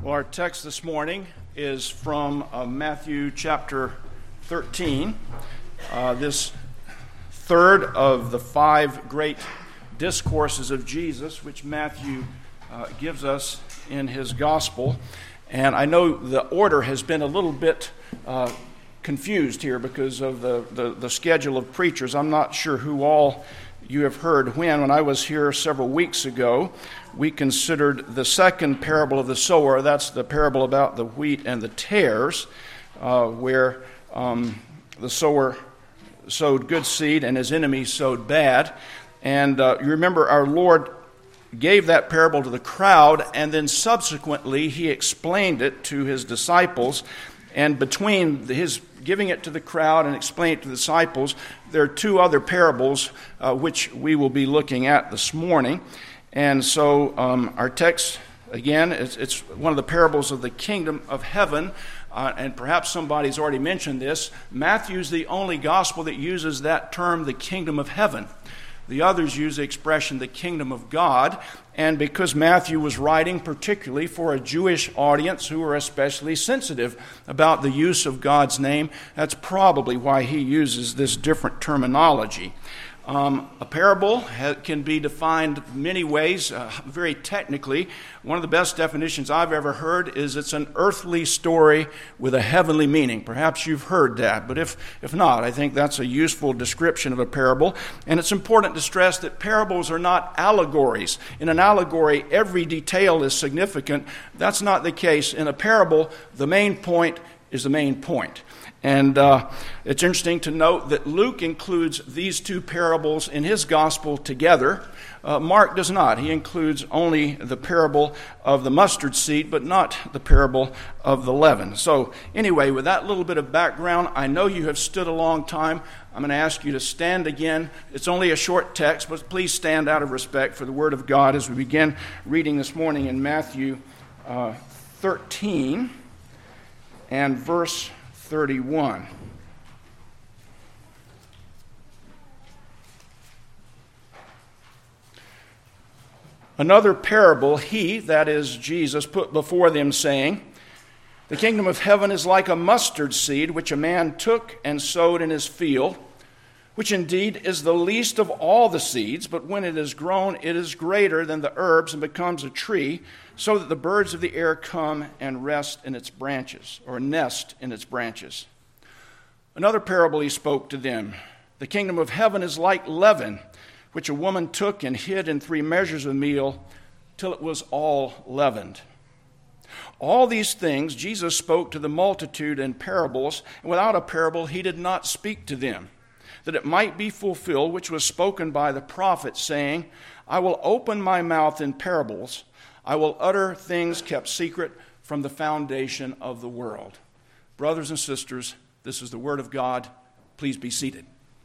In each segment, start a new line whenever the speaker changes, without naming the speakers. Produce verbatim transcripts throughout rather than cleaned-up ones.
Well, our text this morning is from uh, Matthew chapter thirteen. Uh, this third of the five great discourses of Jesus, which Matthew uh, gives us in his gospel. And I know the order has been a little bit uh, confused here because of the, the, the schedule of preachers. I'm not sure who all you have heard when. When I was here several weeks ago, we considered the second parable of the sower. That's the parable about the wheat and the tares, uh, where um, the sower sowed good seed and his enemy sowed bad. And uh, you remember our Lord gave that parable to the crowd, and then subsequently he explained it to his disciples. And between his giving it to the crowd and explaining it to the disciples, there are two other parables uh, which we will be looking at this morning. And so um, our text, again, it's, it's one of the parables of the kingdom of heaven. Uh, and perhaps somebody's already mentioned this. Matthew's the only gospel that uses that term, the kingdom of heaven. The others use the expression, the kingdom of God. And because Matthew was writing particularly for a Jewish audience who were especially sensitive about the use of God's name, that's probably why he uses this different terminology. Um, a parable ha- can be defined many ways, uh, very technically. One of the best definitions I've ever heard is it's an earthly story with a heavenly meaning. Perhaps you've heard that, but if, if not, I think that's a useful description of a parable. And it's important to stress that parables are not allegories. In an allegory, every detail is significant. That's not the case. In a parable, the main point is the main point. And uh, it's interesting to note that Luke includes these two parables in his gospel together. Uh, Mark does not. He includes only the parable of the mustard seed, but not the parable of the leaven. So anyway, with that little bit of background, I know you have stood a long time. I'm going to ask you to stand again. It's only a short text, but please stand out of respect for the Word of God as we begin reading this morning in Matthew uh, thirteen and verse thirty-one. Another parable he, that is Jesus, put before them, saying, "The kingdom of heaven is like a mustard seed, which a man took and sowed in his field, which indeed is the least of all the seeds, but when it is grown, it is greater than the herbs and becomes a tree, so that the birds of the air come and rest in its branches," or nest in its branches. Another parable he spoke to them. "The kingdom of heaven is like leaven, which a woman took and hid in three measures of meal, till it was all leavened." All these things Jesus spoke to the multitude in parables, and without a parable he did not speak to them, that it might be fulfilled which was spoken by the prophet, saying, "I will open my mouth in parables, I will utter things kept secret from the foundation of the world." Brothers and sisters, this is the word of God. Please be seated.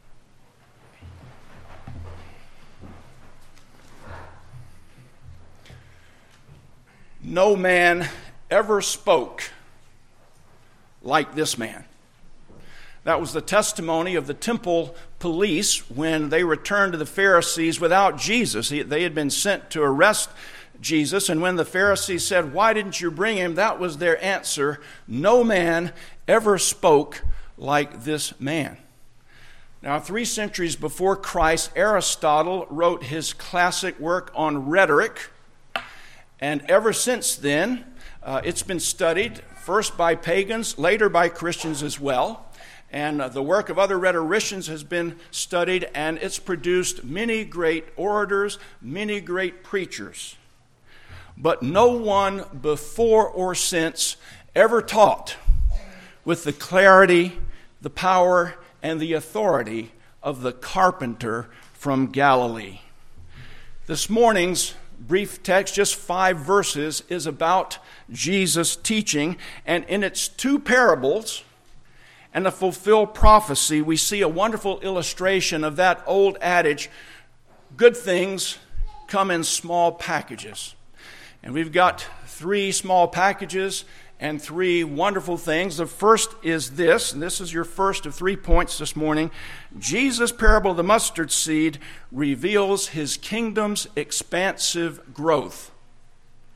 No man ever spoke like this man. That was the testimony of the temple police when they returned to the Pharisees without Jesus. They had been sent to arrest Jesus, and when the Pharisees said, "Why didn't you bring him?" that was their answer: no man ever spoke like this man. Now, three centuries before Christ, Aristotle wrote his classic work on rhetoric, and ever since then, uh, it's been studied first by pagans, later by Christians as well. And uh, the work of other rhetoricians has been studied, and it's produced many great orators, many great preachers. But no one before or since ever taught with the clarity, the power, and the authority of the carpenter from Galilee. This morning's brief text, just five verses, is about Jesus' teaching, and in its two parables and a fulfilled prophecy, we see a wonderful illustration of that old adage, good things come in small packages. And we've got three small packages and three wonderful things. The first is this, and this is your first of three points this morning. Jesus' parable of the mustard seed reveals his kingdom's expansive growth.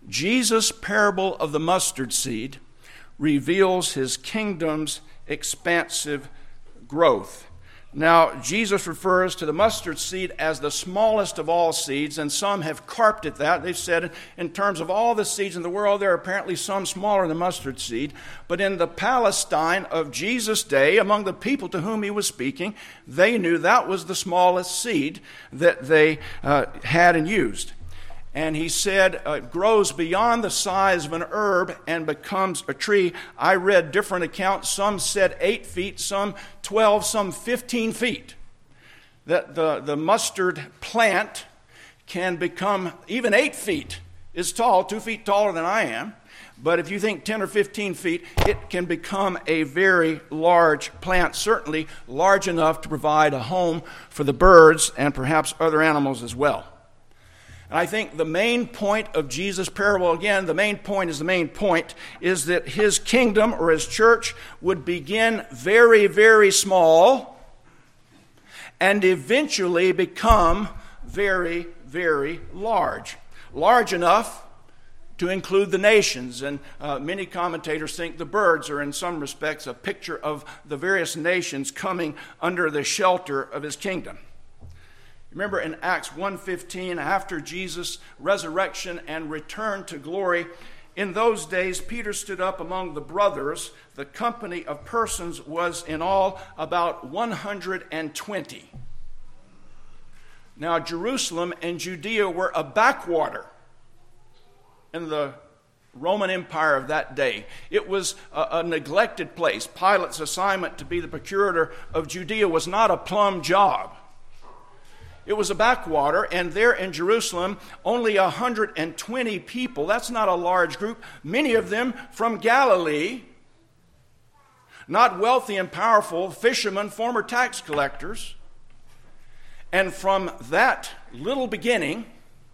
Jesus' parable of the mustard seed reveals his kingdom's expansive growth. Now, Jesus refers to the mustard seed as the smallest of all seeds, and some have carped at that. They've said in terms of all the seeds in the world, there are apparently some smaller than mustard seed. But in the Palestine of Jesus' day, among the people to whom he was speaking, they knew that was the smallest seed that they uh, had and used. And he said uh, it grows beyond the size of an herb and becomes a tree. I read different accounts. Some said eight feet, some twelve, some fifteen feet. That the, the mustard plant can become even eight feet is tall, two feet taller than I am. But if you think ten or fifteen feet, it can become a very large plant, certainly large enough to provide a home for the birds and perhaps other animals as well. And I think the main point of Jesus' parable, again, the main point is the main point, is that his kingdom or his church would begin very, very small and eventually become very, very large. Large enough to include the nations. And uh, many commentators think the birds are in some respects a picture of the various nations coming under the shelter of his kingdom. Remember in Acts one fifteen, after Jesus' resurrection and return to glory, in those days Peter stood up among the brothers. The company of persons was in all about one hundred twenty. Now Jerusalem and Judea were a backwater in the Roman Empire of that day. It was a, a neglected place. Pilate's assignment to be the procurator of Judea was not a plum job. It was a backwater, and there in Jerusalem, only one hundred twenty people. That's not a large group. Many of them from Galilee, not wealthy and powerful, fishermen, former tax collectors. And from that little beginning,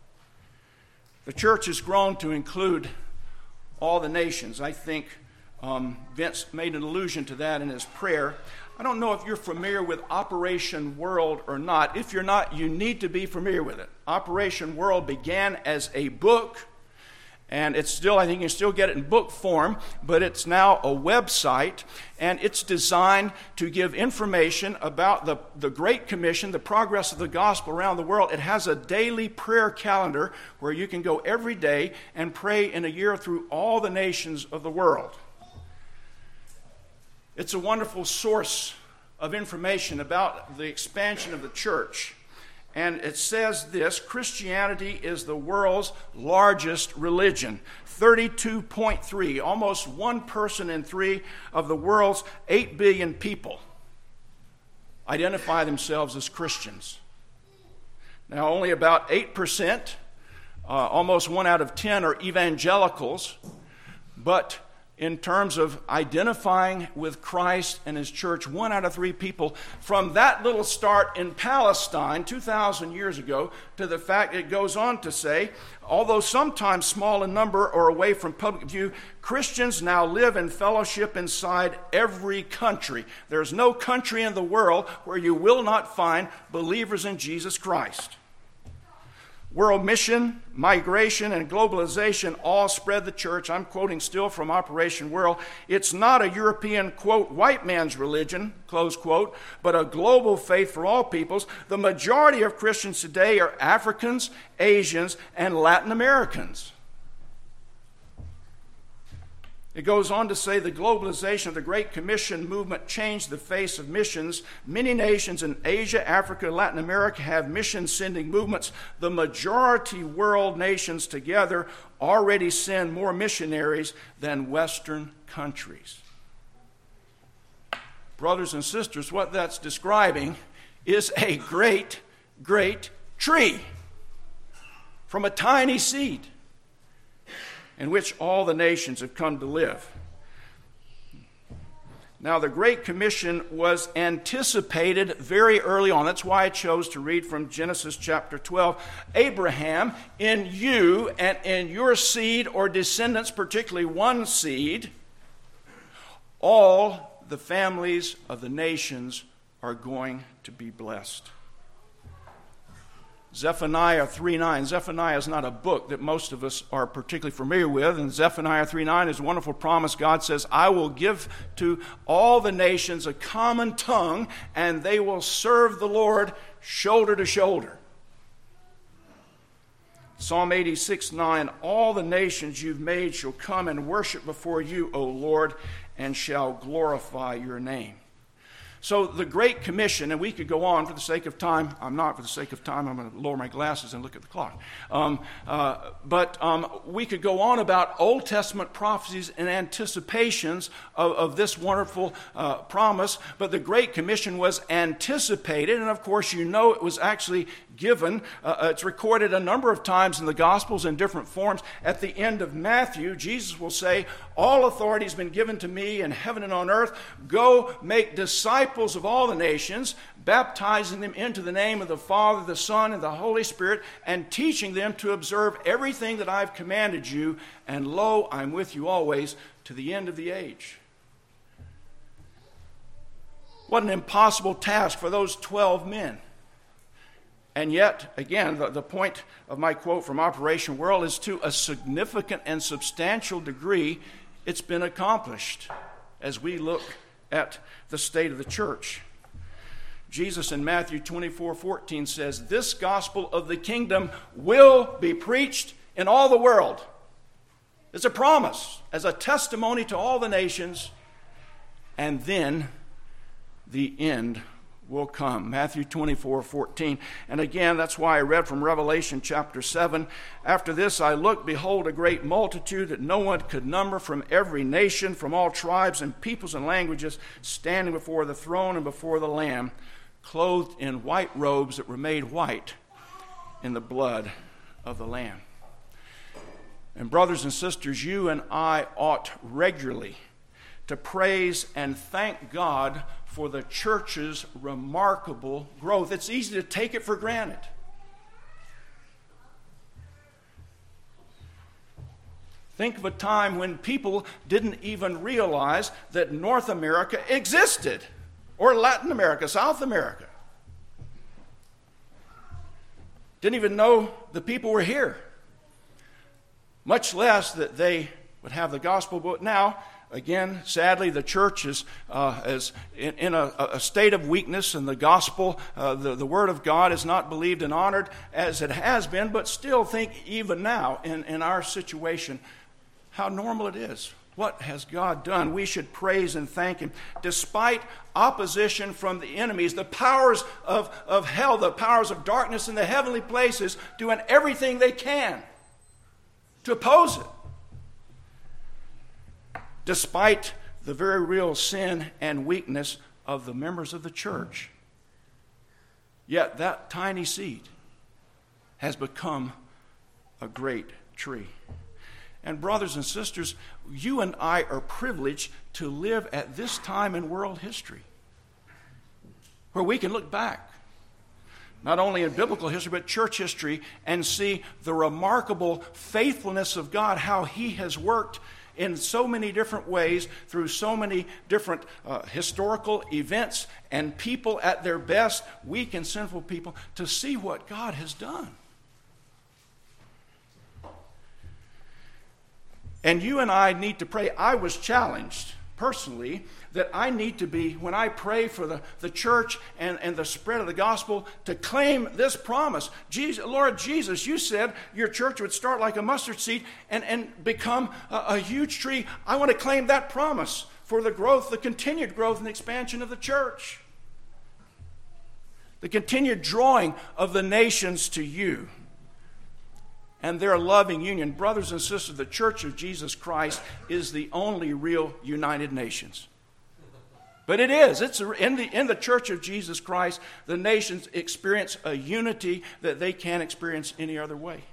the church has grown to include all the nations. I think um, Vince made an allusion to that in his prayer. I don't know if you're familiar with Operation World or not. If you're not, you need to be familiar with it. Operation World began as a book, and it's still, I think you can still get it in book form, but it's now a website, and it's designed to give information about the, the Great Commission, the progress of the gospel around the world. It has a daily prayer calendar where you can go every day and pray in a year through all the nations of the world. It's a wonderful source of information about the expansion of the church. And it says this: Christianity is the world's largest religion. thirty-two point three, almost one person in three of the world's eight billion people identify themselves as Christians. Now, only about eight percent, uh, almost one out of ten, are evangelicals, but in terms of identifying with Christ and his church, one out of three people, from that little start in Palestine two thousand years ago to the fact it goes on to say, although sometimes small in number or away from public view, Christians now live in fellowship inside every country. There's no country in the world where you will not find believers in Jesus Christ. World mission, migration, and globalization all spread the church. I'm quoting still from Operation World. It's not a European, quote, white man's religion, close quote, but a global faith for all peoples. The majority of Christians today are Africans, Asians, and Latin Americans. It goes on to say the globalization of the Great Commission movement changed the face of missions. Many nations in Asia, Africa, and Latin America have mission-sending movements. The majority world nations together already send more missionaries than Western countries. Brothers and sisters, what that's describing is a great, great tree from a tiny seed in which all the nations have come to live. Now, the Great Commission was anticipated very early on. That's why I chose to read from Genesis chapter twelve. Abraham, in you and in your seed or descendants, particularly one seed, all the families of the nations are going to be blessed. Zephaniah three nine. Zephaniah is not a book that most of us are particularly familiar with, and Zephaniah three nine is a wonderful promise. God says, I will give to all the nations a common tongue, and they will serve the Lord shoulder to shoulder. Psalm eighty-six nine, all the nations you've made shall come and worship before you, O Lord, and shall glorify your name. So the Great Commission, and we could go on for the sake of time. I'm not for the sake of time. I'm going to lower my glasses and look at the clock. Um, uh, but um, we could go on about Old Testament prophecies and anticipations of, of this wonderful uh, promise. But the Great Commission was anticipated, and of course you know it was actually given. Uh, it's recorded a number of times in the Gospels in different forms. At the end of Matthew, Jesus will say, all authority has been given to me in heaven and on earth. Go make disciples of all the nations, baptizing them into the name of the Father, the Son, and the Holy Spirit, and teaching them to observe everything that I've commanded you. And lo, I'm with you always to the end of the age. What an impossible task for those twelve men. And yet, again, the, the point of my quote from Operation World is to a significant and substantial degree, it's been accomplished as we look at the state of the church. Jesus in Matthew twenty-four fourteen says, this gospel of the kingdom will be preached in all the world. It's a promise as a testimony to all the nations, and then the end will come. Matthew twenty-four fourteen. And again, that's why I read from Revelation chapter seven. After this I looked, behold, a great multitude that no one could number, from every nation, from all tribes and peoples and languages, standing before the throne and before the Lamb, clothed in white robes that were made white in the blood of the Lamb. And brothers and sisters, you and I ought regularly to praise and thank God for the church's remarkable growth. It's easy to take it for granted. Think of a time when people didn't even realize that North America existed, or Latin America, South America. Didn't even know the people were here, much less that they would have the gospel. But now, again, sadly, the church is, uh, is in, in a, a state of weakness, and the gospel, uh, the, the word of God is not believed and honored as it has been, but still think even now in, in our situation how normal it is. What has God done? We should praise and thank Him. Despite opposition from the enemies, the powers of, of hell, the powers of darkness in the heavenly places, doing everything they can to oppose it. Despite the very real sin and weakness of the members of the church. Yet that tiny seed has become a great tree. And brothers and sisters, you and I are privileged to live at this time in world history, where we can look back, not only in biblical history, but church history, and see the remarkable faithfulness of God, how He has worked in so many different ways, through so many different uh, historical events and people at their best, weak and sinful people, to see what God has done. And you and I need to pray. I was challenged personally that I need to be, when I pray for the, the church and, and the spread of the gospel, to claim this promise. Jesus, Lord Jesus, you said your church would start like a mustard seed and, and become a, a huge tree. I want to claim that promise for the growth, the continued growth and expansion of the church. The continued drawing of the nations to you and their loving union. Brothers and sisters, the Church of Jesus Christ is the only real United Nations. But it is. It's in the, in the Church of Jesus Christ, the nations experience a unity that they can't experience any other way.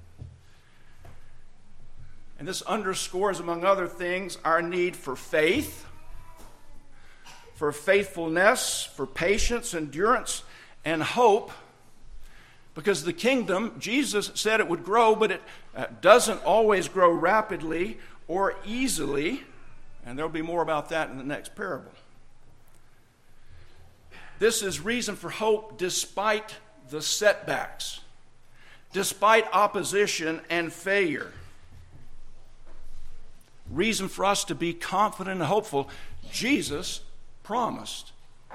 And this underscores, among other things, our need for faith, for faithfulness, for patience, endurance, and hope. Because the kingdom, Jesus said it would grow, but it uh, doesn't always grow rapidly or easily. And there'll be more about that in the next parable. This is reason for hope despite the setbacks. despite opposition and failure. Reason for us to be confident and hopeful. Jesus promised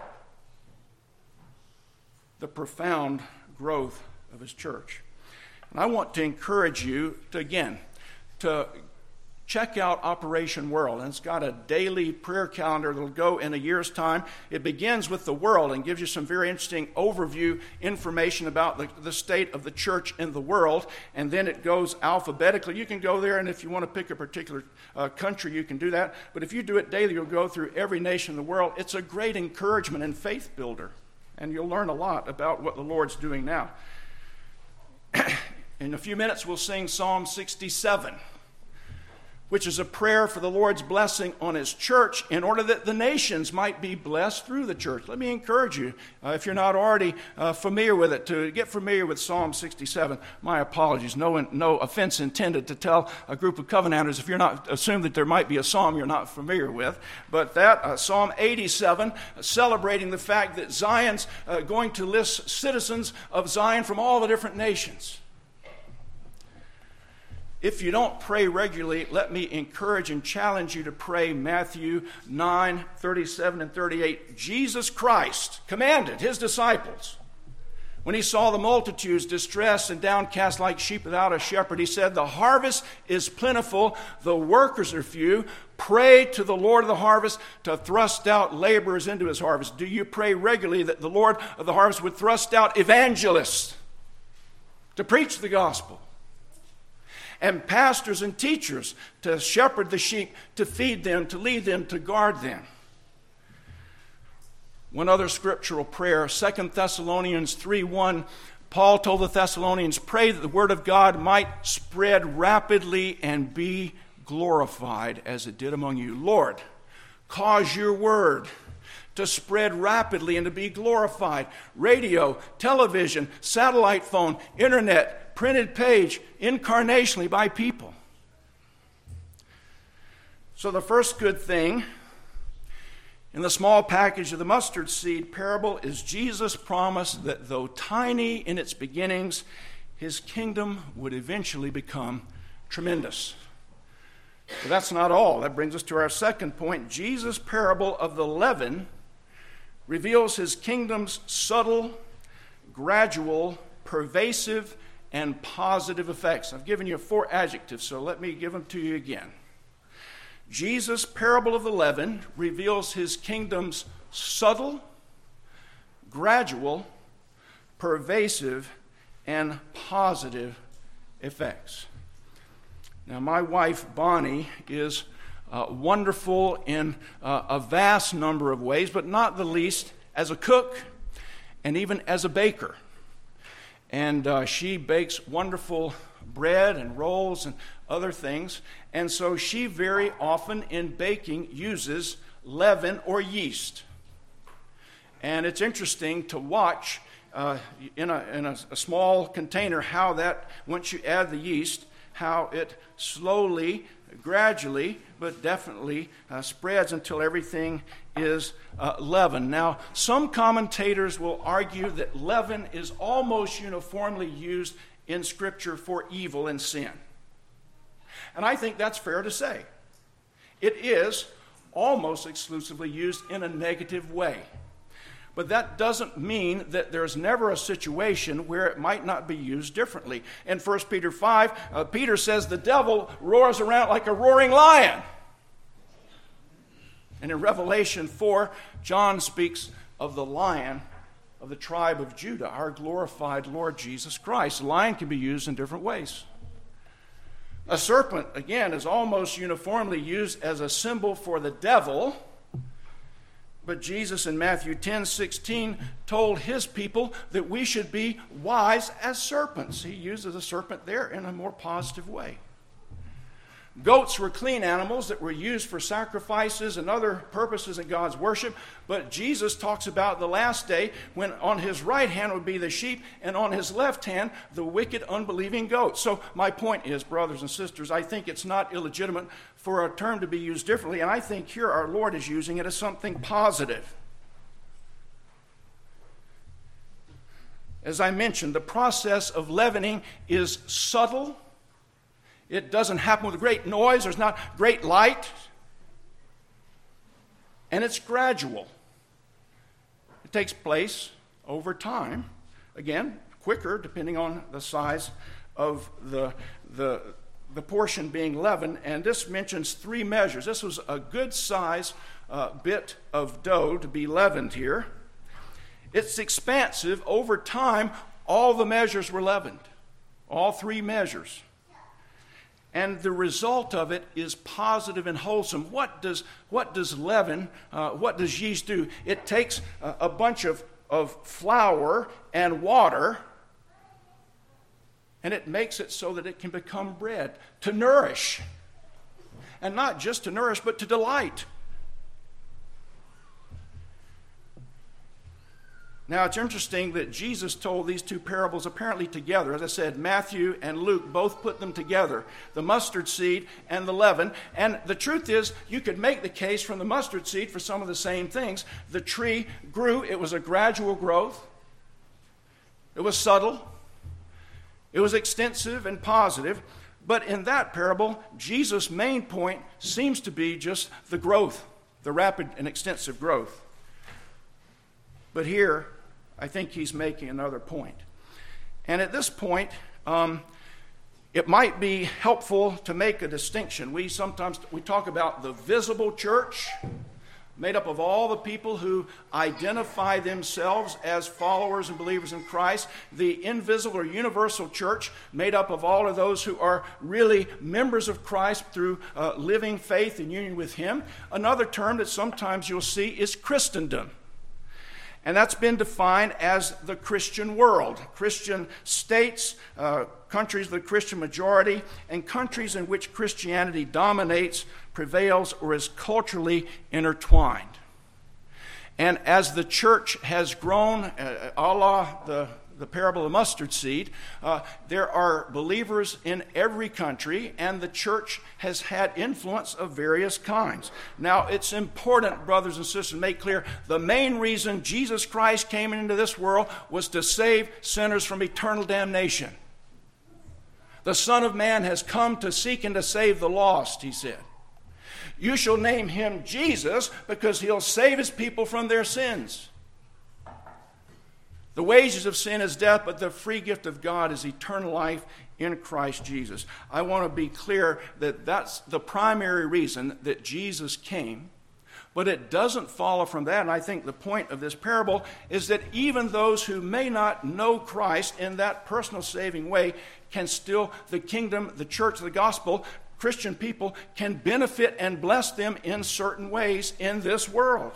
the profound growth of his church. And I want to encourage you to, again, to check out Operation World. And it's got a daily prayer calendar that will go in a year's time. It begins with the world and gives you some very interesting overview information about the, the state of the church in the world. And then it goes alphabetically. You can go there, and if you want to pick a particular uh, country, you can do that. But if you do it daily, you'll go through every nation in the world. It's a great encouragement and faith builder. And you'll learn a lot about what the Lord's doing now. In a few minutes, we'll sing Psalm sixty-seven, which is a prayer for the Lord's blessing on his church in order that the nations might be blessed through the church. Let me encourage you, uh, if you're not already uh, familiar with it, to get familiar with Psalm sixty-seven. My apologies, no, no offense intended to tell a group of covenanters if you're not, assume that there might be a psalm you're not familiar with. But that, uh, Psalm eighty-seven, uh, celebrating the fact that Zion's uh, going to list citizens of Zion from all the different nations. If you don't pray regularly, let me encourage and challenge you to pray Matthew nine, thirty-seven and thirty-eight. Jesus Christ commanded his disciples, when he saw the multitudes distressed and downcast like sheep without a shepherd, he said, "The harvest is plentiful, the workers are few. Pray to the Lord of the harvest to thrust out laborers into his harvest." Do you pray regularly that the Lord of the harvest would thrust out evangelists to preach the gospel? And pastors and teachers to shepherd the sheep, to feed them, to lead them, to guard them. One other scriptural prayer, Second Thessalonians three one, Paul told the Thessalonians, "Pray that the word of God might spread rapidly and be glorified as it did among you." Lord, cause your word to spread rapidly and to be glorified. Radio, television, satellite phone, internet, printed page, incarnationally by people. So the first good thing in the small package of the mustard seed parable is Jesus' promise that though tiny in its beginnings, his kingdom would eventually become tremendous. But that's not all. That brings us to our second point. Jesus' parable of the leaven reveals his kingdom's subtle, gradual, pervasive, and positive effects. I've given you four adjectives, so let me give them to you again. Jesus' parable of the leaven reveals his kingdom's subtle, gradual, pervasive, and positive effects. Now, my wife, Bonnie, is uh, wonderful in uh, a vast number of ways, but not the least as a cook and even as a baker. And uh, she bakes wonderful bread and rolls and other things. And so she very often in baking uses leaven or yeast. And it's interesting to watch uh, in, a, in a, a small container how that, once you add the yeast, how it slowly, gradually, but definitely uh, spreads until everything is uh, leaven. Now, some commentators will argue that leaven is almost uniformly used in Scripture for evil and sin. And I think that's fair to say. It is almost exclusively used in a negative way. But that doesn't mean that there's never a situation where it might not be used differently. In First Peter five, uh, Peter says the devil roars around like a roaring lion. And in Revelation four, John speaks of the lion of the tribe of Judah, our glorified Lord Jesus Christ. The lion can be used in different ways. A serpent, again, is almost uniformly used as a symbol for the devil. But Jesus in Matthew ten sixteen told his people that we should be wise as serpents. He uses a serpent there in a more positive way. Goats were clean animals that were used for sacrifices and other purposes in God's worship. But Jesus talks about the last day when on his right hand would be the sheep and on his left hand the wicked, unbelieving goats. So my point is, brothers and sisters, I think it's not illegitimate for a term to be used differently. And I think here our Lord is using it as something positive. as I mentioned, the process of leavening is subtle. It doesn't happen with a great noise. There's not great light. And it's gradual. It takes place over time. Again, quicker depending on the size of the, the, the portion being leavened. And this mentions three measures. This was a good size uh, bit of dough to be leavened here. It's expansive. Over time, all the measures were leavened. All three measures. And the result of it is positive and wholesome. What does, what does leaven, uh, what does yeast do? It takes a, a bunch of, of flour and water, and it makes it so that it can become bread, to nourish. And not just to nourish, but to delight. Now, it's interesting that Jesus told these two parables apparently together. As I said, Matthew and Luke both put them together, the mustard seed and the leaven. And the truth is, you could make the case from the mustard seed for some of the same things. The tree grew. It was a gradual growth. It was subtle. It was extensive and positive. But in that parable, Jesus' main point seems to be just the growth, the rapid and extensive growth. But here, I think he's making another point. And at this point, um, it might be helpful to make a distinction. We sometimes we talk about the visible church, made up of all the people who identify themselves as followers and believers in Christ. The invisible or universal church, made up of all of those who are really members of Christ through uh, living faith and union with Him. Another term that sometimes you'll see is Christendom. And that's been defined as the Christian world. Christian states, uh, countries with a Christian majority, and countries in which Christianity dominates, prevails, or is culturally intertwined. And as the church has grown, uh, a la the, the parable of the mustard seed, uh, there are believers in every country, and the church has had influence of various kinds. Now, it's important, brothers and sisters, to make clear, the main reason Jesus Christ came into this world was to save sinners from eternal damnation. The Son of Man has come to seek and to save the lost, he said. You shall name him Jesus because he'll save his people from their sins. The wages of sin is death, but the free gift of God is eternal life in Christ Jesus. I want to be clear that that's the primary reason that Jesus came, but it doesn't follow from that. And I think the point of this parable is that even those who may not know Christ in that personal saving way can still, the kingdom, the church, the gospel, Christian people can benefit and bless them in certain ways in this world.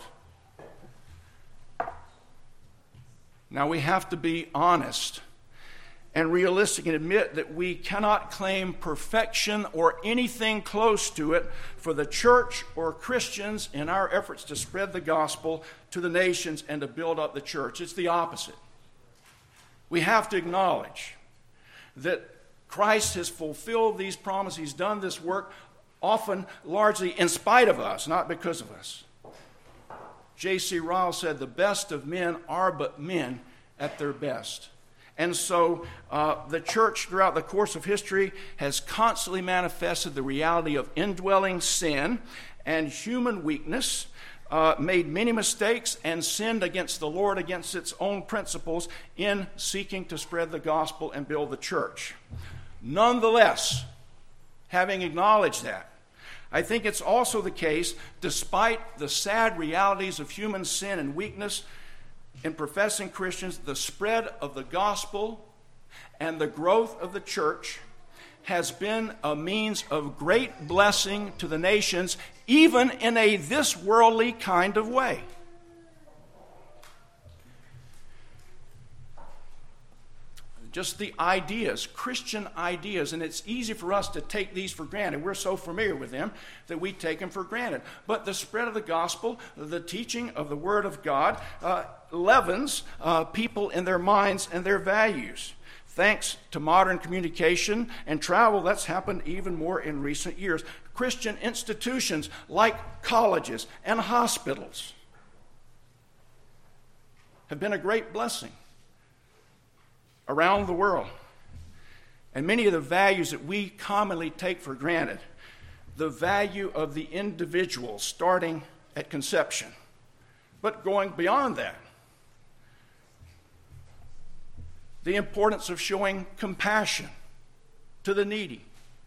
Now, we have to be honest and realistic and admit that we cannot claim perfection or anything close to it for the church or Christians in our efforts to spread the gospel to the nations and to build up the church. It's the opposite. We have to acknowledge that Christ has fulfilled these promises. He's done this work often largely in spite of us, not because of us. J C Ryle said, the best of men are but men at their best. And so uh, the church throughout the course of history has constantly manifested the reality of indwelling sin and human weakness, uh, made many mistakes, and sinned against the Lord, against its own principles in seeking to spread the gospel and build the church. Nonetheless, having acknowledged that, I think it's also the case, despite the sad realities of human sin and weakness in professing Christians, the spread of the gospel and the growth of the church has been a means of great blessing to the nations, even in a this worldly kind of way. Just the ideas, Christian ideas, and it's easy for us to take these for granted. We're so familiar with them that we take them for granted. But the spread of the gospel, the teaching of the Word of God, uh, leavens uh, people in their minds and their values. Thanks to modern communication and travel, that's happened even more in recent years. Christian institutions like colleges and hospitals have been a great blessing. around the world. And many of the values that we commonly take for granted, the value of the individual starting at conception, but going beyond that, the importance of showing compassion to the needy,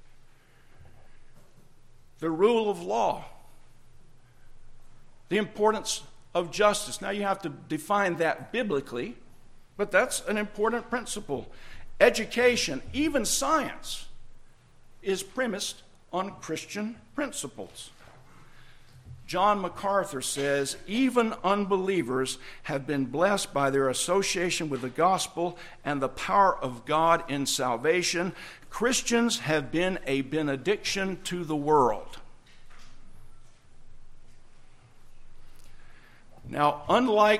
the rule of law, the importance of justice. Now you have to define that biblically, but that's an important principle. Education, even science, is premised on Christian principles. John MacArthur says, even unbelievers have been blessed by their association with the gospel and the power of God in salvation. Christians have been a benediction to the world. Now, unlike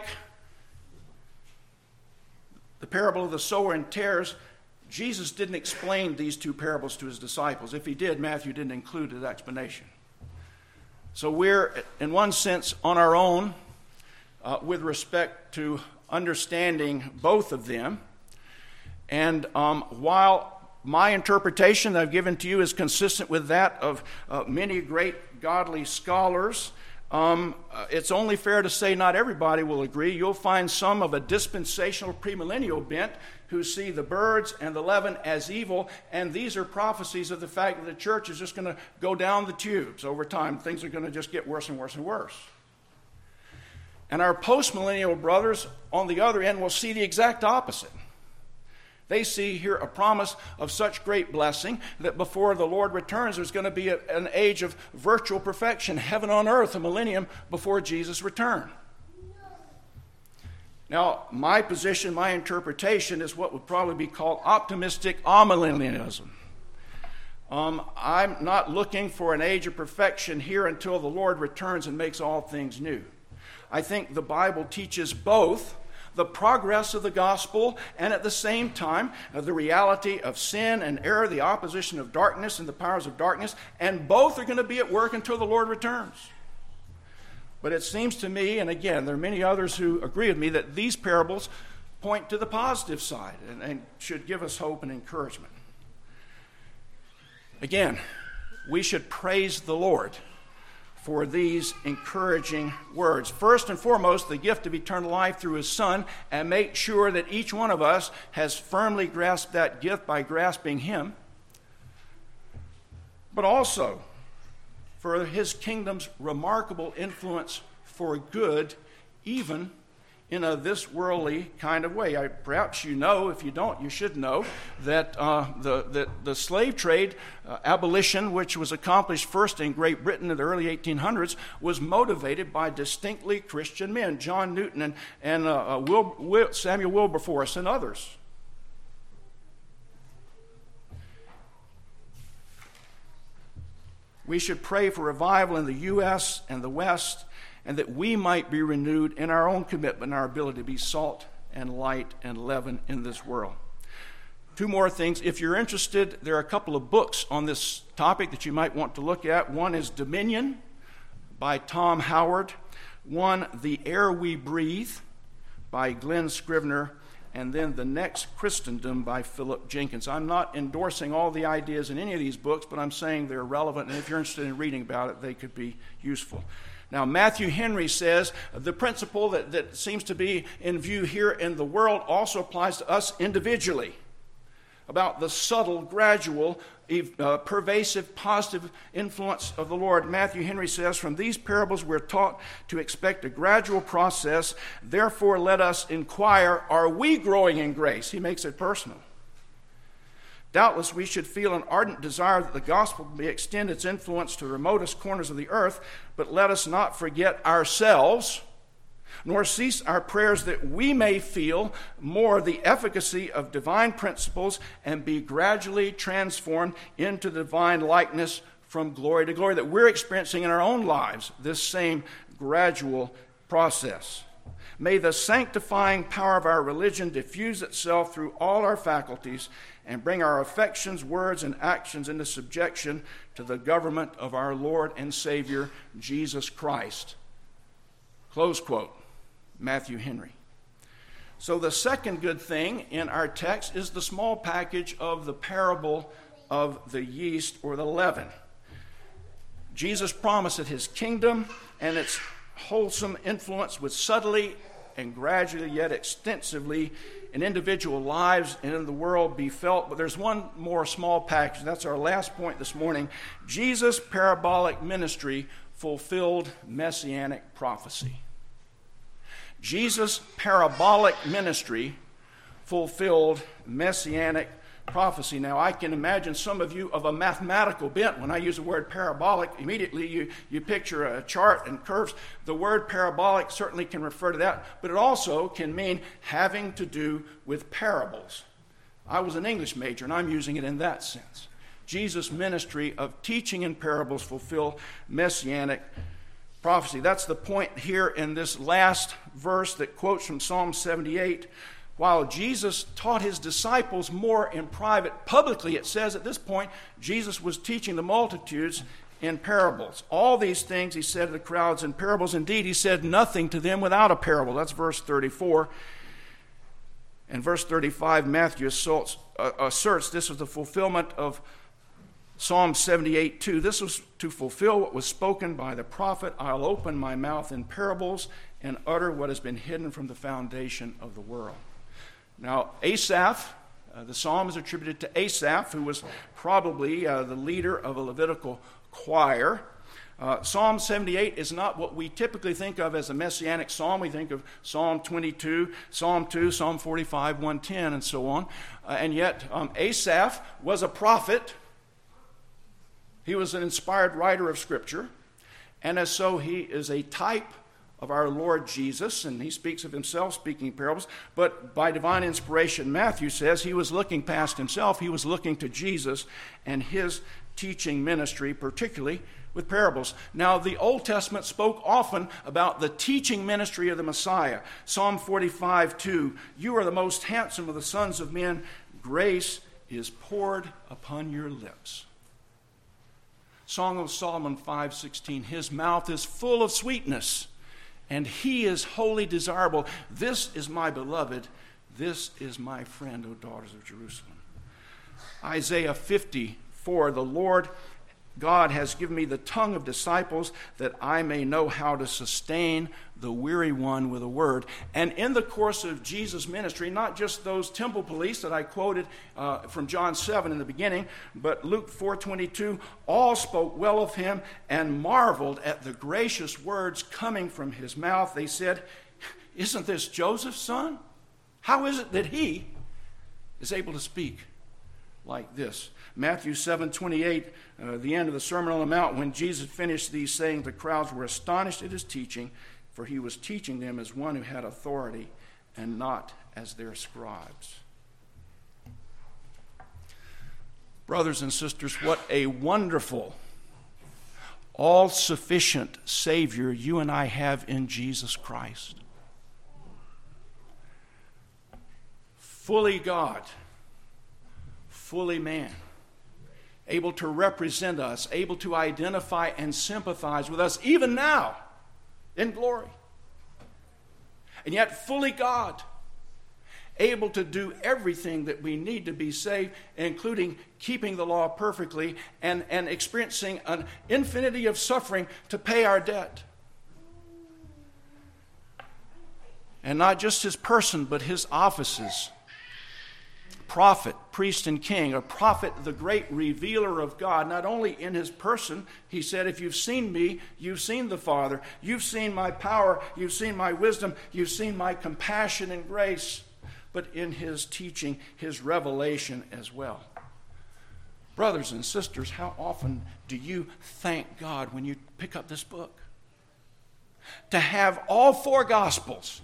the parable of the sower and tares, Jesus didn't explain these two parables to his disciples. If he did, Matthew didn't include his explanation. So we're, in one sense, on our own uh, with respect to understanding both of them. And um, while my interpretation that I've given to you is consistent with that of uh, many great godly scholars, um, uh, it's only fair to say not everybody will agree. You'll find some of a dispensational premillennial bent who see the birds and the leaven as evil, and these are prophecies of the fact that the church is just going to go down the tubes over time. Things are going to just get worse and worse and worse. And our postmillennial brothers on the other end will see the exact opposite. They see here a promise of such great blessing that before the Lord returns, there's going to be a, an age of virtual perfection, heaven on earth, a millennium before Jesus' return. Now, my position, my interpretation is what would probably be called optimistic amillennialism. Um, I'm not looking for an age of perfection here until the Lord returns and makes all things new. I think the Bible teaches both the progress of the gospel and at the same time uh, the reality of sin and error, the opposition of darkness and the powers of darkness, and both are going to be at work until the Lord returns. But it seems to me, and again, there are many others who agree with me, that these parables point to the positive side and, and should give us hope and encouragement. Again, we should praise the Lord for these encouraging words. First and foremost, the gift of eternal life through his Son, and make sure that each one of us has firmly grasped that gift by grasping him. But also, for his kingdom's remarkable influence for good, even in a this worldly kind of way. I, perhaps you know, if you don't, you should know, that uh, the, the, the slave trade uh, abolition, which was accomplished first in Great Britain in the early eighteen hundreds, was motivated by distinctly Christian men, John Newton and, and uh, uh, Wil, Wil, Samuel Wilberforce and others. We should pray for revival in the U S and the West, and that we might be renewed in our own commitment and our ability to be salt and light and leaven in this world. Two more things. If you're interested, there are a couple of books on this topic that you might want to look at. One is Dominion by Tom Howard. One, The Air We Breathe by Glenn Scrivener. And then The Next Christendom by Philip Jenkins. I'm not endorsing all the ideas in any of these books, but I'm saying they're relevant, and if you're interested in reading about it, they could be useful. Now, Matthew Henry says the principle that, that seems to be in view here in the world also applies to us individually, about the subtle, gradual, uh, pervasive, positive influence of the Lord. Matthew Henry says, from these parables we're taught to expect a gradual process. Therefore, let us inquire, are we growing in grace? He makes it personal. Doubtless, we should feel an ardent desire that the gospel may extend its influence to the remotest corners of the earth, but let us not forget ourselves, nor cease our prayers that we may feel more the efficacy of divine principles and be gradually transformed into the divine likeness from glory to glory, that we're experiencing in our own lives this same gradual process. May the sanctifying power of our religion diffuse itself through all our faculties and bring our affections, words, and actions into subjection to the government of our Lord and Savior, Jesus Christ. Close quote. Matthew Henry. So the second good thing in our text is the small package of the parable of the yeast or the leaven. Jesus promised that his kingdom and its wholesome influence would subtly and gradually yet extensively in individual lives and in the world be felt. But there's one more small package. That's our last point this morning. Jesus' parabolic ministry fulfilled messianic prophecy. Jesus' parabolic ministry fulfilled messianic prophecy. Now, I can imagine some of you of a mathematical bent. When I use the word parabolic, immediately you, you picture a chart and curves. The word parabolic certainly can refer to that, but it also can mean having to do with parables. I was an English major, and I'm using it in that sense. Jesus' ministry of teaching in parables fulfilled messianic prophecy. That's the point here in this last verse that quotes from Psalm seventy-eight. While Jesus taught his disciples more in private, publicly, it says at this point, Jesus was teaching the multitudes in parables. All these things he said to the crowds in parables. Indeed, he said nothing to them without a parable. That's verse thirty-four. And verse thirty-five, Matthew assaults, uh, asserts this was the fulfillment of Psalm seventy-eight two. This was to fulfill what was spoken by the prophet. I'll open my mouth in parables and utter what has been hidden from the foundation of the world. Now, Asaph, uh, the psalm is attributed to Asaph, who was probably uh, the leader of a Levitical choir. Uh, Psalm seventy-eight is not what we typically think of as a messianic psalm. We think of Psalm twenty-two, Psalm two, Psalm forty-five, one ten, and so on. Uh, and yet, um, Asaph was a prophet. He was an inspired writer of Scripture. And as so, he is a type of our Lord Jesus, and he speaks of himself speaking parables, but by divine inspiration, Matthew says he was looking past himself. He was looking to Jesus and his teaching ministry, particularly with parables. Now, the Old Testament spoke often about the teaching ministry of the Messiah. Psalm forty-five two, you are the most handsome of the sons of men. Grace is poured upon your lips. Song of Solomon five sixteen, his mouth is full of sweetness, and he is wholly desirable. This is my beloved. This is my friend, O daughters of Jerusalem. Isaiah fifty-four, the Lord God has given me the tongue of disciples that I may know how to sustain the weary one with a word. And in the course of Jesus' ministry, not just those temple police that I quoted uh, from John seven in the beginning, but Luke four twenty-two, all spoke well of him and marveled at the gracious words coming from his mouth. They said, isn't this Joseph's son? How is it that he is able to speak like this? Matthew seven twenty-eight, uh, the end of the Sermon on the Mount, when Jesus finished these sayings, the crowds were astonished at his teaching, for he was teaching them as one who had authority and not as their scribes. Brothers and sisters, what a wonderful, all-sufficient Savior you and I have in Jesus Christ. Fully God, fully man, able to represent us, able to identify and sympathize with us, even now, in glory. And yet fully God, able to do everything that we need to be saved, including keeping the law perfectly and, and experiencing an infinity of suffering to pay our debt. And not just his person, but his offices. Prophet, priest, and king. A prophet, the great revealer of God, not only in his person. He said, if you've seen me, you've seen the Father. You've seen my power. You've seen my wisdom. You've seen my compassion and grace. But in his teaching, his revelation as well. Brothers and sisters, how often do you thank God when you pick up this book? To have all four Gospels,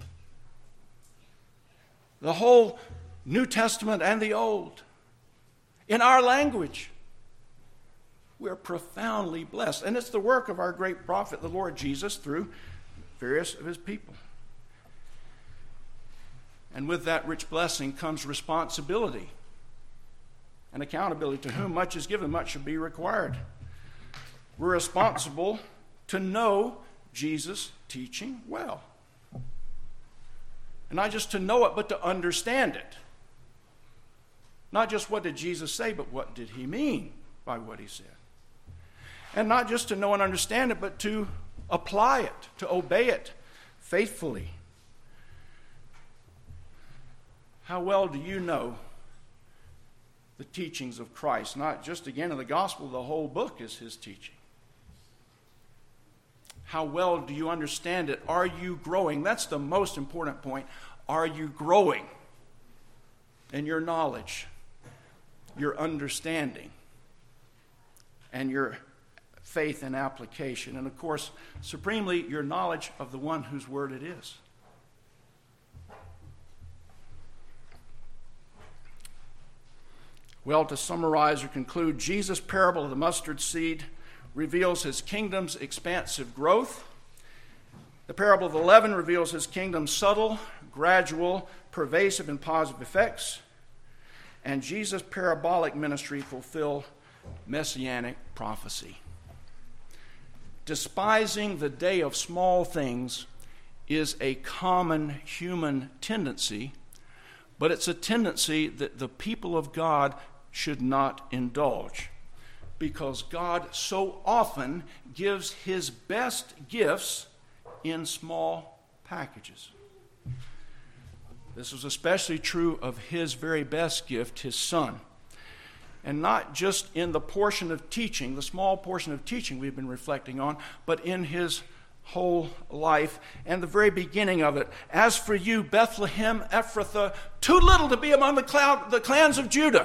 the whole New Testament and the Old, in our language. We're profoundly blessed. And it's the work of our great prophet, the Lord Jesus, through various of his people. And with that rich blessing comes responsibility and accountability. To whom much is given, much shall be required. We're responsible to know Jesus' teaching well. And not just to know it, but to understand it. Not just what did Jesus say, but what did he mean by what he said. And not just to know and understand it, but to apply it, to obey it faithfully. How well do you know the teachings of Christ? Not just, again, in the gospel, the whole book is his teaching. How well do you understand it? Are you growing? That's the most important point. Are you growing in your knowledge, your understanding, and your faith and application? And of course, supremely, your knowledge of the one whose word it is. Well, to summarize or conclude, Jesus' parable of the mustard seed reveals his kingdom's expansive growth. The parable of the leaven reveals his kingdom's subtle, gradual, pervasive, and positive effects. And Jesus' parabolic ministry fulfill messianic prophecy. Despising the day of small things is a common human tendency, but it's a tendency that the people of God should not indulge, because God so often gives his best gifts in small packages. This was especially true of his very best gift, his Son. And not just in the portion of teaching, the small portion of teaching we've been reflecting on, but in his whole life and the very beginning of it. As for you, Bethlehem Ephrathah, too little to be among the, cloud, the clans of Judah.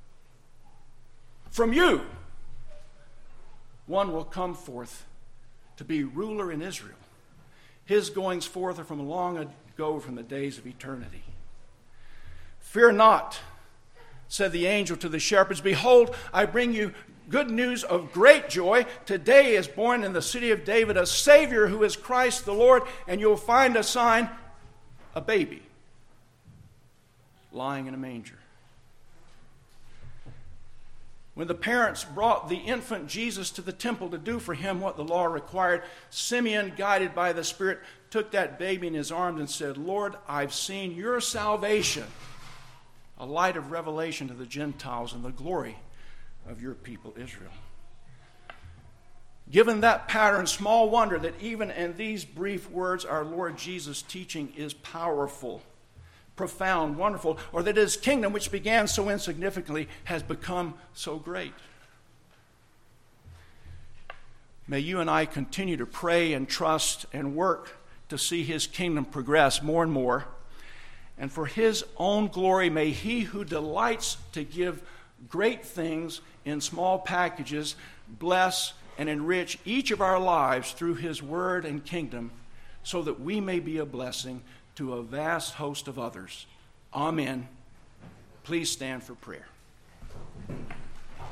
From you, one will come forth to be ruler in Israel. His goings forth are from long ago, from the days of eternity. Fear not, said the angel to the shepherds. Behold, I bring you good news of great joy. Today is born in the city of David a Savior who is Christ the Lord, and you'll find a sign, a baby, lying in a manger. When the parents brought the infant Jesus to the temple to do for him what the law required, Simeon, guided by the Spirit, took that baby in his arms and said, Lord, I've seen your salvation, a light of revelation to the Gentiles and the glory of your people Israel. Given that pattern, small wonder that even in these brief words our Lord Jesus' teaching is powerful, profound, wonderful, or that his kingdom, which began so insignificantly, has become so great. May you and I continue to pray and trust and work to see his kingdom progress more and more. And for his own glory, may he who delights to give great things in small packages bless and enrich each of our lives through his word and kingdom, so that we may be a blessing to a vast host of others. Amen. Please stand for prayer.